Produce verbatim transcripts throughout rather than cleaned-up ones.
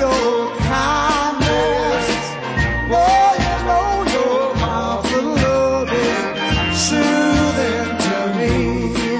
your kindness. Boy, you know your arms of love is soothing to me.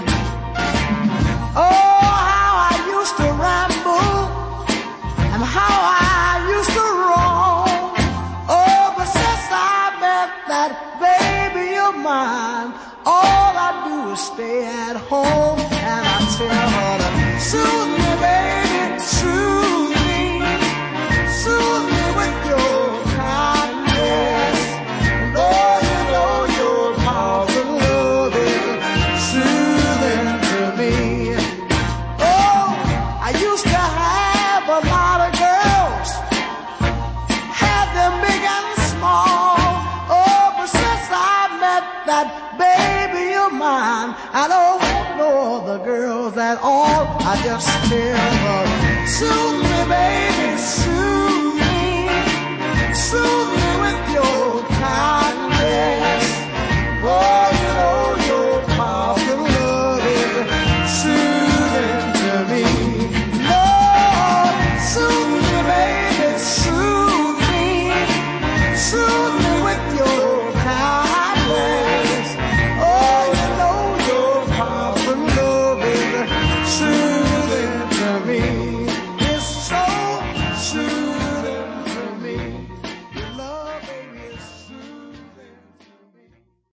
Oh, how I used to ramble and how I used to roam. Oh, but since I met that baby of mine, all I do is stay at home, and I tell her to soothe me, baby, soothe me, soothe me with your kindness. And oh, you know your power of love is soothing to me. Oh, I used to have a lot of girls, had them big and small. Oh, but since I met that baby of mine, I don't want no other girls at all. I just tell her, soothe me,